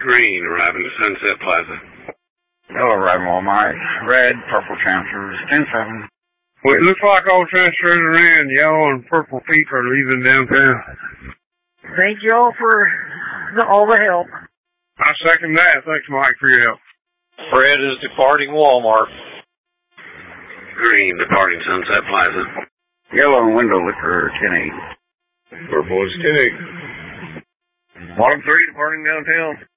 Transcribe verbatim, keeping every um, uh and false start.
Green, arriving at Sunset Plaza. Yellow, arriving Walmart. Red, purple transfers, ten seven. Well, it looks like all transfers are in. Yellow and purple feet are leaving downtown. Thank you all for the, all the help. I second that. Thanks, Mike, for your help. Red is departing Walmart. Green, departing Sunset Plaza. Yellow and window liquor, ten eight. Purple is ten eight. Bottom three, departing downtown.